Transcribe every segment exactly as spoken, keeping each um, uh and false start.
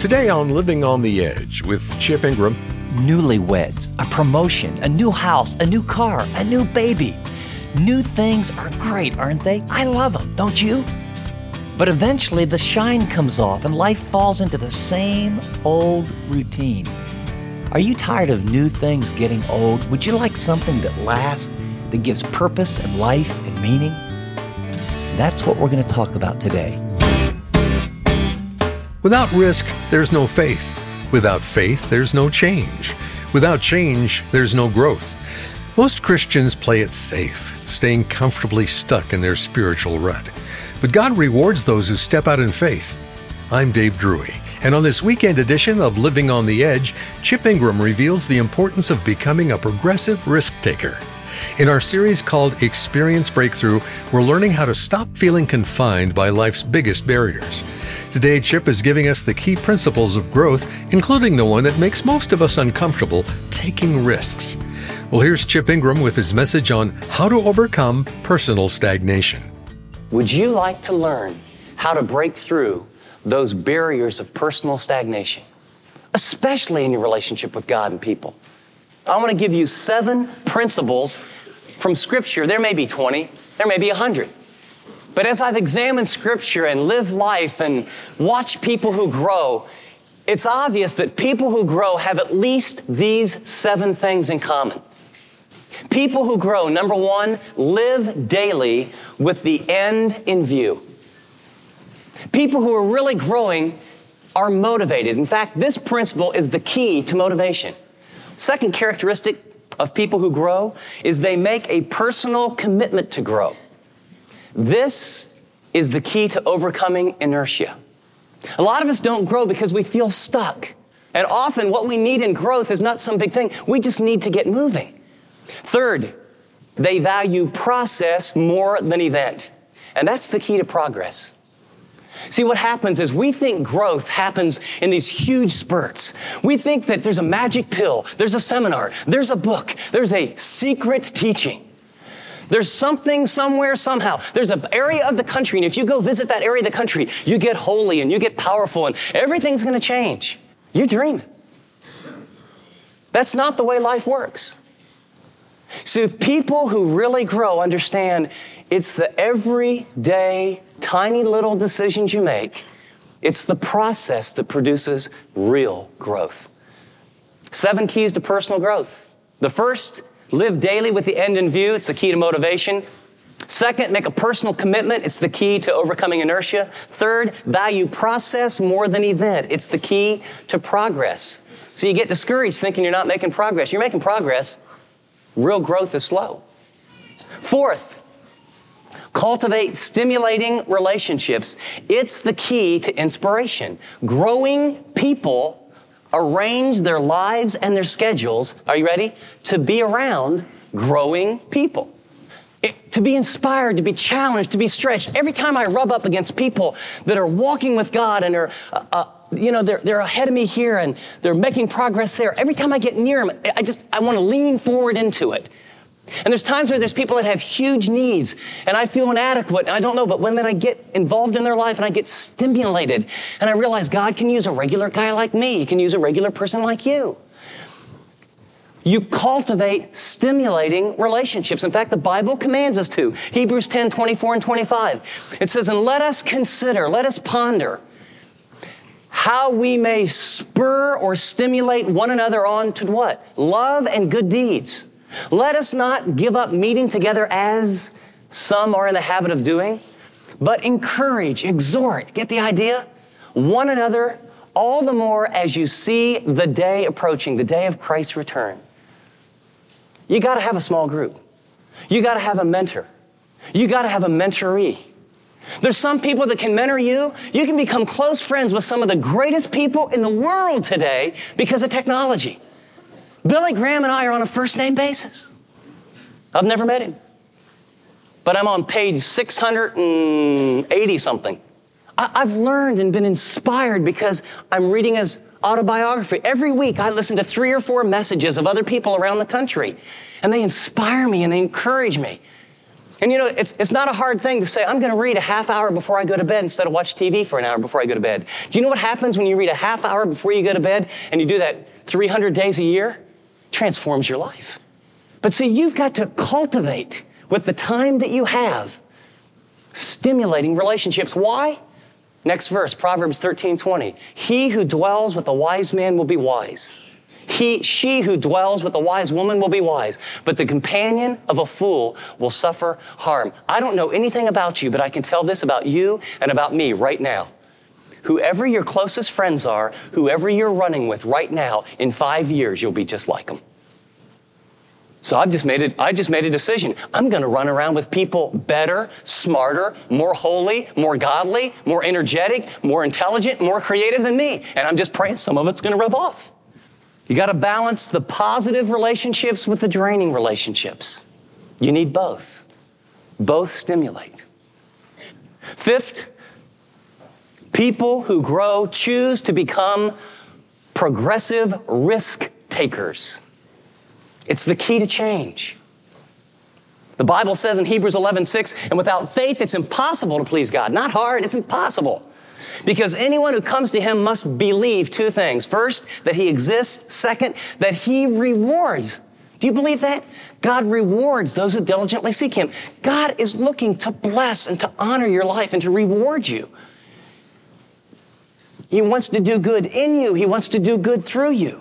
Today on Living on the Edge with Chip Ingram. Newlyweds, a promotion, a new house, a new car, a new baby. New things are great, aren't they? I love them, don't you? But eventually the shine comes off and life falls into the same old routine. Are you tired of new things getting old? Would you like something that lasts, that gives purpose and life and meaning? That's what we're going to talk about today. Without risk, there's no faith. Without faith, there's no change. Without change, there's no growth. Most Christians play it safe, staying comfortably stuck in their spiritual rut. But God rewards those who step out in faith. I'm Dave Drury, and on this weekend edition of Living on the Edge, Chip Ingram reveals the importance of becoming a progressive risk taker. In our series called Experience Breakthrough, we're learning how to stop feeling confined by life's biggest barriers. Today, Chip is giving us the key principles of growth, including the one that makes most of us uncomfortable, taking risks. Well, here's Chip Ingram with his message on how to overcome personal stagnation. Would you like to learn how to break through those barriers of personal stagnation, especially in your relationship with God and people? I want to give you seven principles from Scripture. There may be twenty, there may be one hundred. But as I've examined Scripture and lived life and watched people who grow, it's obvious that people who grow have at least these seven things in common. People who grow, number one, live daily with the end in view. People who are really growing are motivated. In fact, this principle is the key to motivation. Second characteristic of people who grow is they make a personal commitment to grow. This is the key to overcoming inertia. A lot of us don't grow because we feel stuck. And often what we need in growth is not some big thing. We just need to get moving. Third, they value process more than event. And that's the key to progress. See, what happens is we think growth happens in these huge spurts. We think that there's a magic pill, there's a seminar, there's a book, there's a secret teaching. There's something somewhere, somehow. There's an area of the country, and if you go visit that area of the country, you get holy and you get powerful and everything's going to change. You dream it. That's not the way life works. So people who really grow understand it's the everyday, tiny little decisions you make. It's the process that produces real growth. Seven keys to personal growth. The first, live daily with the end in view. It's the key to motivation. Second, make a personal commitment. It's the key to overcoming inertia. Third, value process more than event. It's the key to progress. So you get discouraged thinking you're not making progress. You're making progress. Real growth is slow. Fourth, cultivate stimulating relationships. It's the key to inspiration. Growing people arrange their lives and their schedules, are you ready? To be around growing people. It, to be inspired, to be challenged, to be stretched. Every time I rub up against people that are walking with God and are, uh, uh, you know, they're, they're ahead of me here and they're making progress there. Every time I get near them, I just, I want to lean forward into it. And there's times where there's people that have huge needs and I feel inadequate and I don't know, but when then I get involved in their life and I get stimulated and I realize God can use a regular guy like me. He can use a regular person like you. You cultivate stimulating relationships. In fact, the Bible commands us to. Hebrews ten, twenty-four and twenty-five. It says, and let us consider, let us ponder how we may spur or stimulate one another on to what? Love and good deeds. Let us not give up meeting together as some are in the habit of doing, but encourage, exhort, get the idea? One another, all the more as you see the day approaching, the day of Christ's return. You got to have a small group. You got to have a mentor. You got to have a mentoree. There's some people that can mentor you. You can become close friends with some of the greatest people in the world today because of technology. Billy Graham and I are on a first-name basis. I've never met him. But I'm on page six hundred eighty something. I've learned and been inspired because I'm reading his autobiography. Every week I listen to three or four messages of other people around the country. And they inspire me and they encourage me. And you know, it's, it's not a hard thing to say, I'm going to read a half hour before I go to bed instead of watch T V for an hour before I go to bed. Do you know what happens when you read a half hour before you go to bed and you do that three hundred days a year? Transforms your life. But see, you've got to cultivate with the time that you have stimulating relationships. Why? Next verse, Proverbs thirteen twenty. He who dwells with a wise man will be wise. He, she who dwells with a wise woman will be wise, but the companion of a fool will suffer harm. I don't know anything about you, but I can tell this about you and about me right now. Whoever your closest friends are, whoever you're running with right now, in five years, you'll be just like them. So I've just made it, I just made a decision. I'm going to run around with people better, smarter, more holy, more godly, more energetic, more intelligent, more creative than me. And I'm just praying some of it's going to rub off. You got to balance the positive relationships with the draining relationships. You need both. Both stimulate. Fifth, people who grow choose to become progressive risk takers. It's the key to change. The Bible says in Hebrews eleven six, and without faith it's impossible to please God. Not hard, it's impossible. Because anyone who comes to Him must believe two things. First, that He exists. Second, that He rewards. Do you believe that? God rewards those who diligently seek Him. God is looking to bless and to honor your life and to reward you. He wants to do good in you. He wants to do good through you.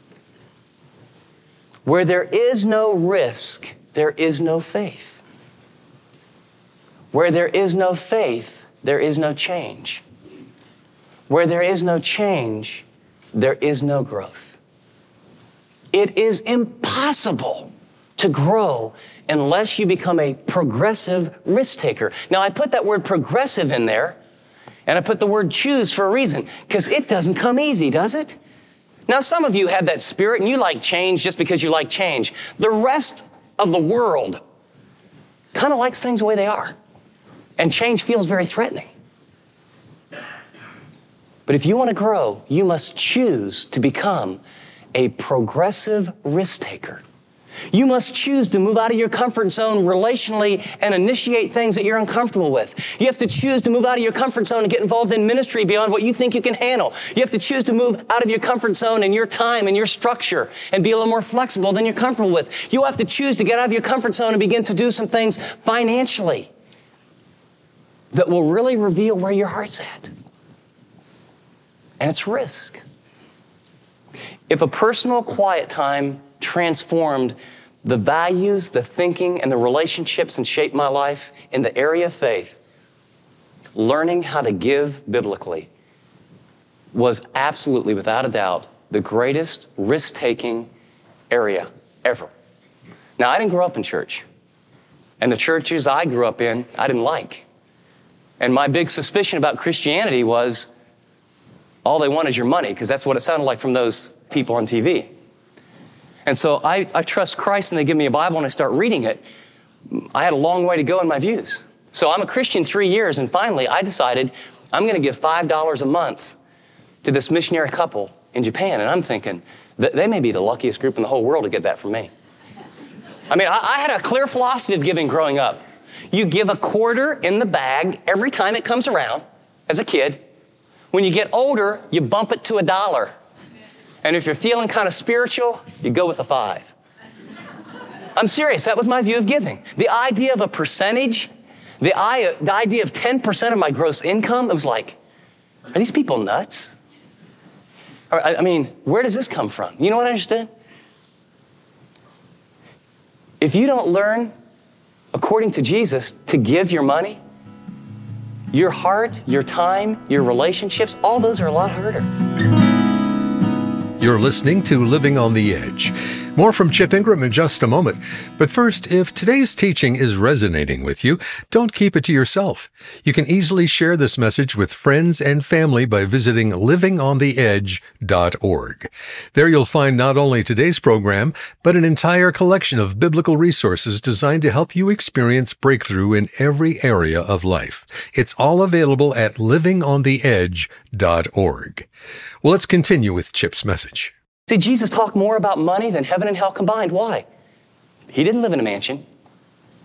Where there is no risk, there is no faith. Where there is no faith, there is no change. Where there is no change, there is no growth. It is impossible to grow unless you become a progressive risk taker. Now, I put that word progressive in there, and I put the word choose for a reason, because it doesn't come easy, does it? Now, some of you have that spirit, and you like change just because you like change. The rest of the world kind of likes things the way they are, and change feels very threatening. But if you want to grow, you must choose to become a progressive risk taker. You must choose to move out of your comfort zone relationally and initiate things that you're uncomfortable with. You have to choose to move out of your comfort zone and get involved in ministry beyond what you think you can handle. You have to choose to move out of your comfort zone and your time and your structure and be a little more flexible than you're comfortable with. You have to choose to get out of your comfort zone and begin to do some things financially that will really reveal where your heart's at. And it's risk. If a personal quiet time transformed the values, the thinking, and the relationships and shaped my life in the area of faith, learning how to give biblically was absolutely, without a doubt, the greatest risk-taking area ever. Now, I didn't grow up in church. And the churches I grew up in, I didn't like. And my big suspicion about Christianity was all they want is your money, because that's what it sounded like from those people on T V. And so I, I trust Christ, and they give me a Bible and I start reading it. I had a long way to go in my views. So I'm a Christian three years, and finally I decided I'm going to give five dollars a month to this missionary couple in Japan. And I'm thinking, they may be the luckiest group in the whole world to get that from me. I mean, I, I had a clear philosophy of giving growing up. You give a quarter in the bag every time it comes around as a kid. When you get older, you bump it to a dollar. And if you're feeling kind of spiritual, you go with a five. I'm serious. That was my view of giving. The idea of a percentage, the, I, the idea of ten percent of my gross income, it was like, are these people nuts? Or, I, I mean, where does this come from? You know what I understood? If you don't learn, according to Jesus, to give your money, your heart, your time, your relationships, all those are a lot harder. You're listening to Living on the Edge. More from Chip Ingram in just a moment. But first, if today's teaching is resonating with you, don't keep it to yourself. You can easily share this message with friends and family by visiting living on the edge dot org. There you'll find not only today's program, but an entire collection of biblical resources designed to help you experience breakthrough in every area of life. It's all available at living on the edge dot org. Well, let's continue with Chip's message. Did Jesus talk more about money than heaven and hell combined? Why? He didn't live in a mansion.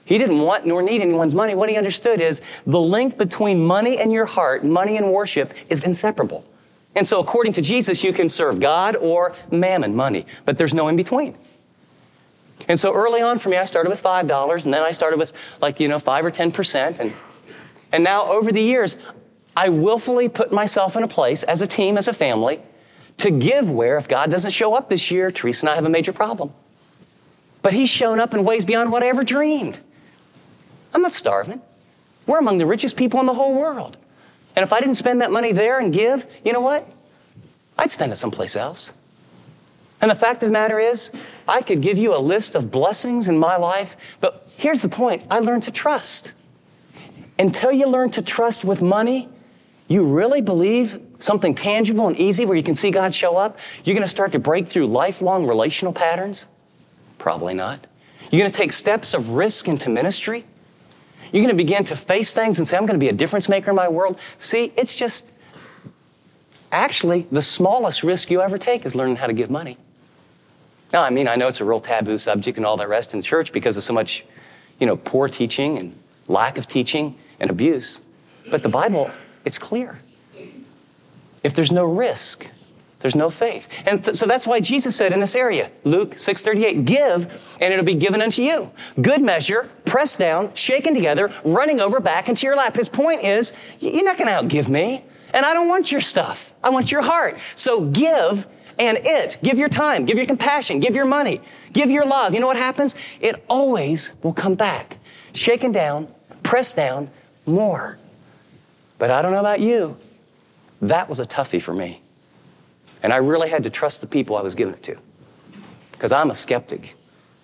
He didn't want nor need anyone's money. What he understood is the link between money and your heart, money and worship, is inseparable. And so according to Jesus, you can serve God or mammon, money, but there's no in between. And so early on for me, I started with five dollars, and then I started with like, you know, five or ten percent. And, and now over the years, I willfully put myself in a place as a team, as a family, to give where if God doesn't show up this year, Teresa and I have a major problem. But he's shown up in ways beyond what I ever dreamed. I'm not starving. We're among the richest people in the whole world. And if I didn't spend that money there and give, you know what? I'd spend it someplace else. And the fact of the matter is, I could give you a list of blessings in my life, but here's the point. I learned to trust. Until you learn to trust with money, you really believe something tangible and easy where you can see God show up, you're going to start to break through lifelong relational patterns? Probably not. You're going to take steps of risk into ministry? You're going to begin to face things and say, I'm going to be a difference maker in my world? See, it's just, actually, the smallest risk you ever take is learning how to give money. Now, I mean, I know it's a real taboo subject and all that rest in the church because of so much, you know, poor teaching and lack of teaching and abuse. But the Bible, it's clear. If there's no risk, there's no faith. And th- so that's why Jesus said in this area, Luke six thirty-eight, give and it'll be given unto you. Good measure, pressed down, shaken together, running over back into your lap. His point is, you're not going to outgive me. And I don't want your stuff. I want your heart. So give and it. Give your time. Give your compassion. Give your money. Give your love. You know what happens? It always will come back. Shaken down, pressed down, more. But I don't know about you. That was a toughie for me. And I really had to trust the people I was giving it to because I'm a skeptic.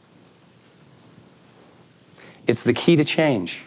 It's the key to change.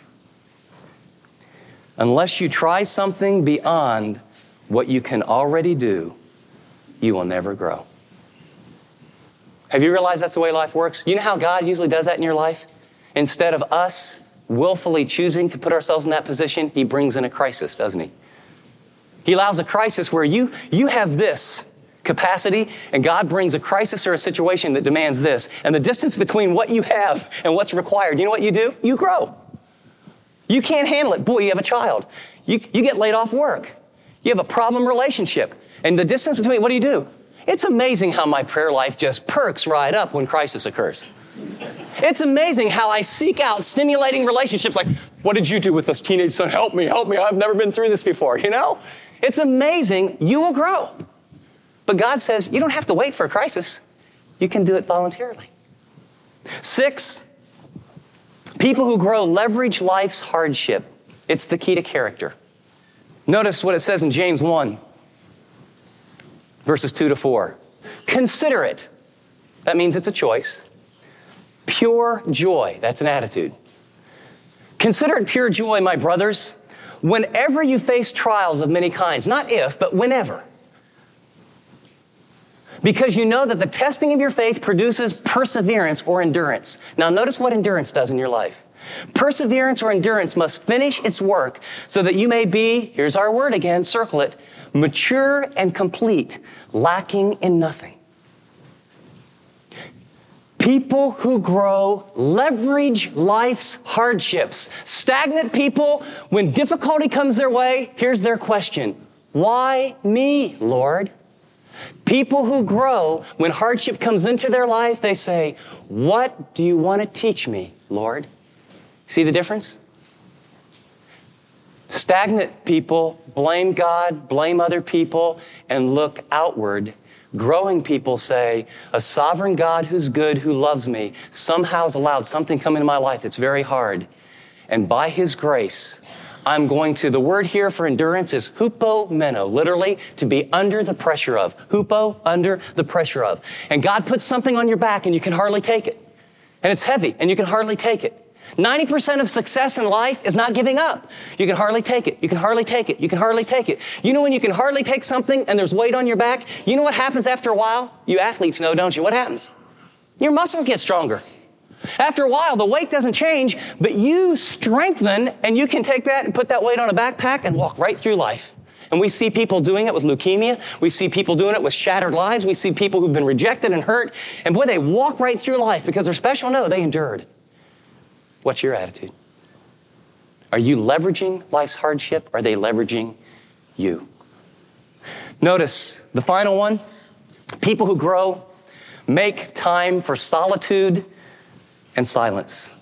Unless you try something beyond what you can already do, you will never grow. Have you realized that's the way life works? You know how God usually does that in your life? Instead of us willfully choosing to put ourselves in that position, he brings in a crisis, doesn't he? He allows a crisis where you, you have this capacity, and God brings a crisis or a situation that demands this. And the distance between what you have and what's required, you know what you do? You grow. You can't handle it. Boy, you have a child. You, you get laid off work. You have a problem relationship. And the distance between, what do you do? It's amazing how my prayer life just perks right up when crisis occurs. It's amazing how I seek out stimulating relationships like, what did you do with this teenage son? Help me, help me. I've never been through this before, you know? It's amazing. You will grow. But God says you don't have to wait for a crisis. You can do it voluntarily. Six, people who grow leverage life's hardship. It's the key to character. Notice what it says in James one, verses two to four. Consider it. That means it's a choice. Pure joy. That's an attitude. Consider it pure joy, my brothers, whenever you face trials of many kinds. Not if, but whenever. Because you know that the testing of your faith produces perseverance or endurance. Now notice what endurance does in your life. Perseverance or endurance must finish its work so that you may be, here's our word again, circle it, mature and complete, lacking in nothing. People who grow leverage life's hardships. Stagnant people, when difficulty comes their way, here's their question. Why me, Lord? People who grow, when hardship comes into their life, they say, what do you want to teach me, Lord? See the difference? Stagnant people blame God, blame other people, and look outward. Growing people say, a sovereign God who's good, who loves me, somehow has allowed something come into my life that's very hard. And by his grace, I'm going to, the word here for endurance is hupomeno, literally to be under the pressure of. Hupo, under the pressure of. And God puts something on your back and you can hardly take it. And it's heavy and you can hardly take it. ninety percent of success in life is not giving up. You can hardly take it. You can hardly take it. You can hardly take it. You know when you can hardly take something and there's weight on your back? You know what happens after a while? You athletes know, don't you? What happens? Your muscles get stronger. After a while, the weight doesn't change, but you strengthen and you can take that and put that weight on a backpack and walk right through life. And we see people doing it with leukemia. We see people doing it with shattered lives. We see people who've been rejected and hurt. And boy, they walk right through life because they're special. No, they endured. What's your attitude? Are you leveraging life's hardship? Or are they leveraging you? Notice the final one. People who grow make time for solitude and silence.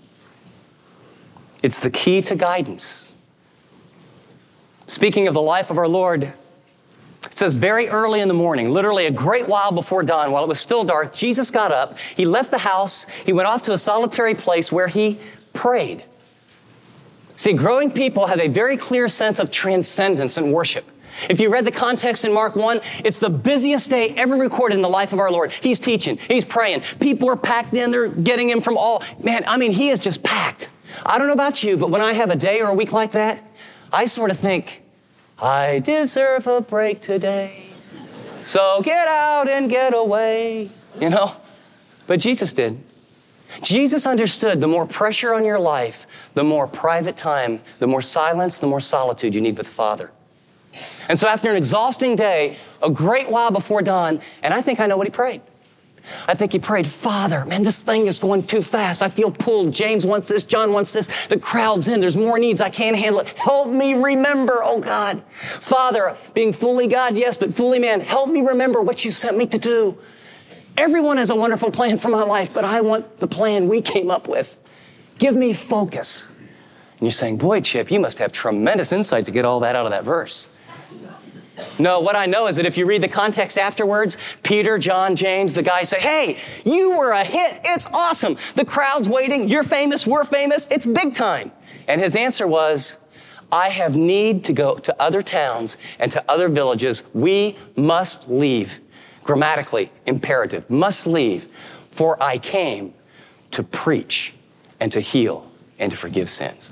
It's the key to guidance. Speaking of the life of our Lord, it says very early in the morning, literally a great while before dawn, while it was still dark, Jesus got up, he left the house, he went off to a solitary place where he prayed. See, growing people have a very clear sense of transcendence and worship. If you read the context in Mark one, it's the busiest day ever recorded in the life of our Lord. He's teaching, he's praying, people are packed in, they're getting him from all, man, I mean, he is just packed. I don't know about you, but when I have a day or a week like that, I sort of think, I deserve a break today, so get out and get away, you know? But Jesus did. Jesus understood the more pressure on your life, the more private time, the more silence, the more solitude you need with the Father. And so after an exhausting day, a great while before dawn, and I think I know what he prayed. I think he prayed, Father, man, this thing is going too fast. I feel pulled. James wants this. John wants this. The crowd's in. There's more needs. I can't handle it. Help me remember, oh God. Father, being fully God, yes, but fully man, help me remember what you sent me to do. Everyone has a wonderful plan for my life, but I want the plan we came up with. Give me focus. And you're saying, boy, Chip, you must have tremendous insight to get all that out of that verse. No, what I know is that if you read the context afterwards, Peter, John, James, the guys say, hey, you were a hit. It's awesome. The crowd's waiting. You're famous. We're famous. It's big time. And his answer was, I have need to go to other towns and to other villages. We must leave. Grammatically, imperative, must leave. For I came to preach and to heal and to forgive sins.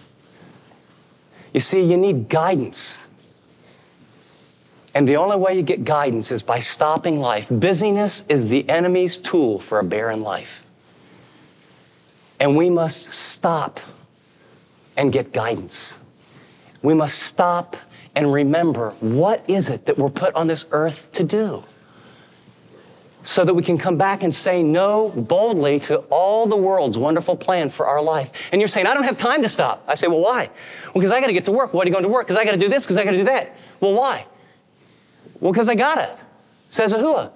You see, you need guidance. And the only way you get guidance is by stopping life. Busyness is the enemy's tool for a barren life. And we must stop and get guidance. We must stop and remember, what is it that we're put on this earth to do? So that we can come back and say no boldly to all the world's wonderful plan for our life. And you're saying, I don't have time to stop. I say, well, why? Well, because I got to get to work. Why are you going to work? Because I got to do this, because I got to do that. Well, why? Well, because I got it, says Ahua.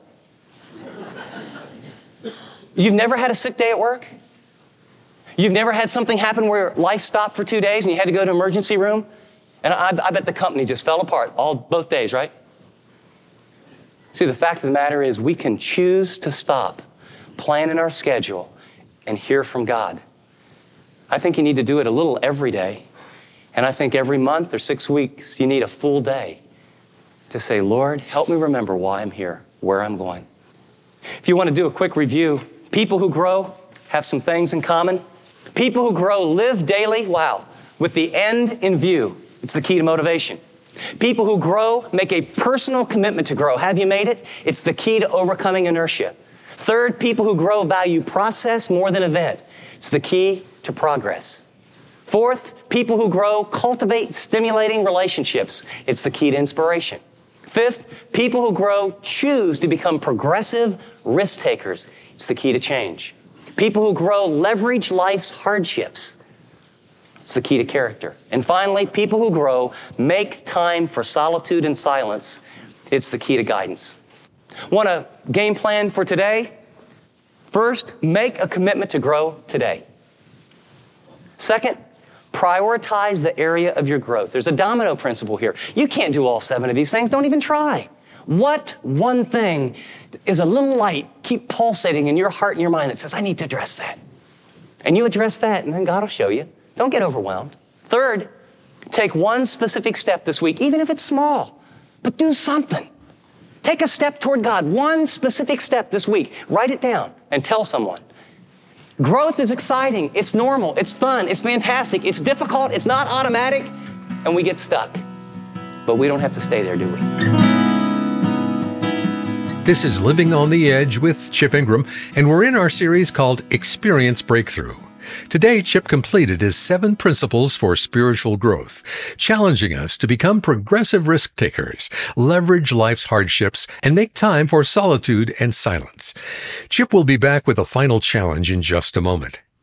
You've never had a sick day at work? You've never had something happen where life stopped for two days and you had to go to an emergency room? And I, I bet the company just fell apart all both days, right? See, the fact of the matter is we can choose to stop, plan in our schedule, and hear from God. I think you need to do it a little every day. And I think every month or six weeks, you need a full day to say, Lord, help me remember why I'm here, where I'm going. If you want to do a quick review, people who grow have some things in common. People who grow live daily, wow, with the end in view. It's the key to motivation. People who grow make a personal commitment to grow. Have you made it? It's the key to overcoming inertia. Third, people who grow value process more than event. It's the key to progress. Fourth, people who grow cultivate stimulating relationships. It's the key to inspiration. Fifth, people who grow choose to become progressive risk takers. It's the key to change. People who grow leverage life's hardships. It's the key to character. And finally, people who grow make time for solitude and silence. It's the key to guidance. Want a game plan for today? First, make a commitment to grow today. Second, prioritize the area of your growth. There's a domino principle here. You can't do all seven of these things. Don't even try. What one thing is a little light, keep pulsating in your heart and your mind that says, I need to address that. And you address that, and then God will show you. Don't get overwhelmed. Third, take one specific step this week, even if it's small, but do something. Take a step toward God, one specific step this week. Write it down and tell someone. Growth is exciting. It's normal. It's fun. It's fantastic. It's difficult. It's not automatic. And we get stuck. But we don't have to stay there, do we? This is Living on the Edge with Chip Ingram, and we're in our series called Experience Breakthrough. Today, Chip completed his seven principles for spiritual growth, challenging us to become progressive risk takers, leverage life's hardships, and make time for solitude and silence. Chip will be back with a final challenge in just a moment.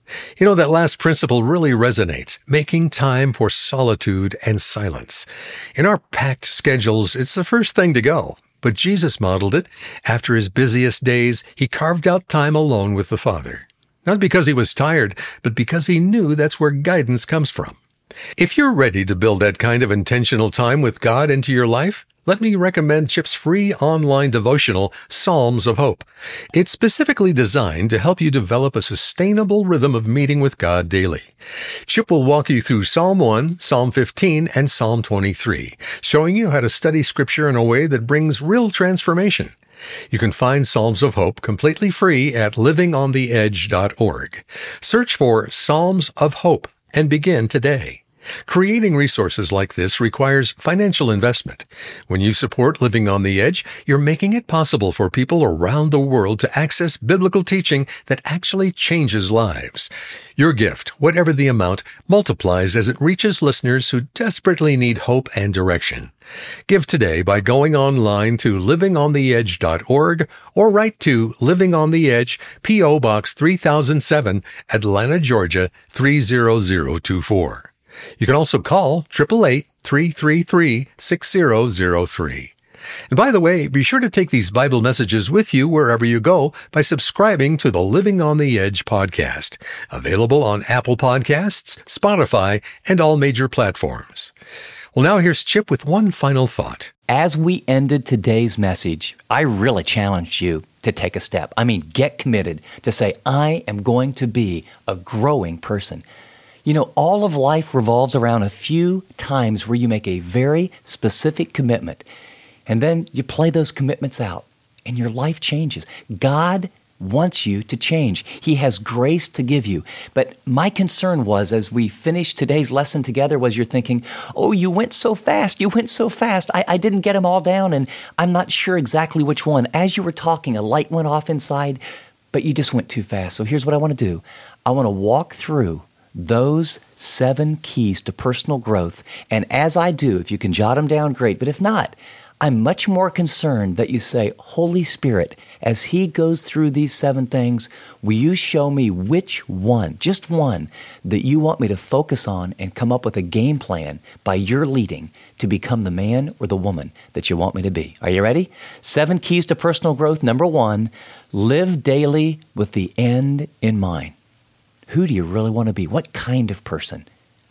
You know, that last principle really resonates, making time for solitude and silence. In our packed schedules, it's the first thing to go. But Jesus modeled it. After his busiest days, he carved out time alone with the Father. Not because he was tired, but because he knew that's where guidance comes from. If you're ready to build that kind of intentional time with God into your life, let me recommend Chip's free online devotional, Psalms of Hope. It's specifically designed to help you develop a sustainable rhythm of meeting with God daily. Chip will walk you through Psalm one, Psalm fifteen, and Psalm twenty-three, showing you how to study Scripture in a way that brings real transformation. You can find Psalms of Hope completely free at living on the edge dot org. Search for Psalms of Hope and begin today. Creating resources like this requires financial investment. When you support Living on the Edge, you're making it possible for people around the world to access biblical teaching that actually changes lives. Your gift, whatever the amount, multiplies as it reaches listeners who desperately need hope and direction. Give today by going online to living on the edge dot org or write to Living on the Edge, P O. Box three thousand seven, Atlanta, Georgia three zero zero two four. You can also call eight eight eight, three three three, six zero zero three. And by the way, be sure to take these Bible messages with you wherever you go by subscribing to the Living on the Edge podcast, available on Apple Podcasts, Spotify, and all major platforms. Well, now here's Chip with one final thought. As we ended today's message, I really challenged you to take a step. I mean, get committed to say, I am going to be a growing person. You know, all of life revolves around a few times where you make a very specific commitment, and then you play those commitments out, and your life changes. God wants you to change. He has grace to give you. But my concern was, as we finished today's lesson together, was you're thinking, oh, you went so fast, you went so fast. I, I didn't get them all down, and I'm not sure exactly which one. As you were talking, a light went off inside, but you just went too fast. So here's what I want to do. I want to walk through those seven keys to personal growth. And as I do, if you can jot them down, great. But if not, I'm much more concerned that you say, Holy Spirit, as He goes through these seven things, will you show me which one, just one, that you want me to focus on and come up with a game plan by your leading to become the man or the woman that you want me to be. Are you ready? Seven keys to personal growth. Number one, live daily with the end in mind. Who do you really want to be? What kind of person?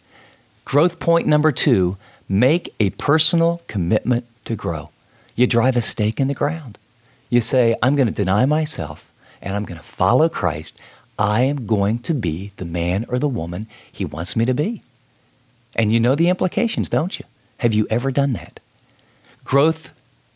Growth point number two, make a personal commitment to grow. You drive a stake in the ground. You say, I'm going to deny myself and I'm going to follow Christ. I am going to be the man or the woman He wants me to be. And you know the implications, don't you? Have you ever done that? Growth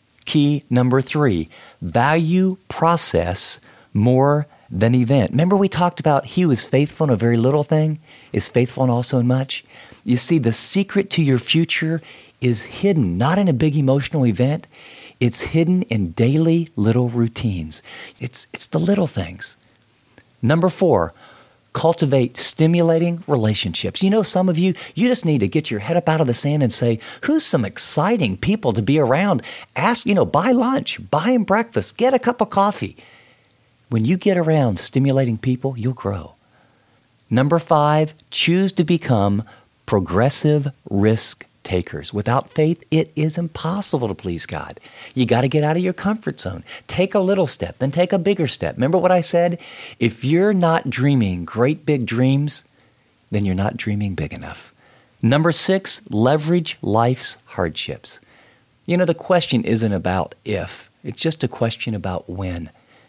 key number three, value process more than event. Remember we talked about he who is faithful in a very little thing is faithful in also in much? You see, the secret to your future is hidden, not in a big emotional event. It's hidden in daily little routines. It's, it's the little things. Number four, cultivate stimulating relationships. You know, some of you, you just need to get your head up out of the sand and say, who's some exciting people to be around? Ask, you know, buy lunch, buy them breakfast, get a cup of coffee. When you get around stimulating people, you'll grow. Number five, choose to become progressive risk takers. Without faith, it is impossible to please God. You got to get out of your comfort zone. Take a little step, then take a bigger step. Remember what I said? If you're not dreaming great big dreams, then you're not dreaming big enough. Number six, leverage life's hardships. You know, the question isn't about if. It's just a question about when.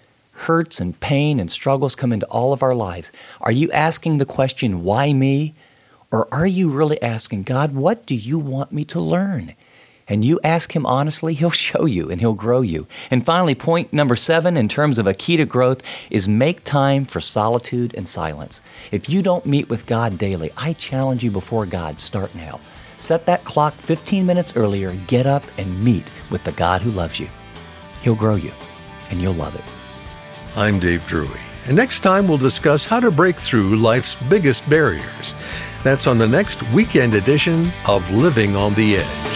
Hurts and pain and struggles come into all of our lives. Are you asking the question, why me? Or are you really asking, God, what do you want me to learn? And you ask Him honestly, He'll show you and He'll grow you. And finally, point number seven in terms of a key to growth is make time for solitude and silence. If you don't meet with God daily, I challenge you before God, start now. Set that clock fifteen minutes earlier, get up and meet with the God who loves you. He'll grow you and you'll love it. I'm Dave Drury, and next time we'll discuss how to break through life's biggest barriers. That's on the next weekend edition of Living on the Edge.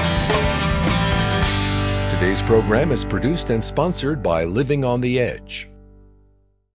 Today's program is produced and sponsored by Living on the Edge.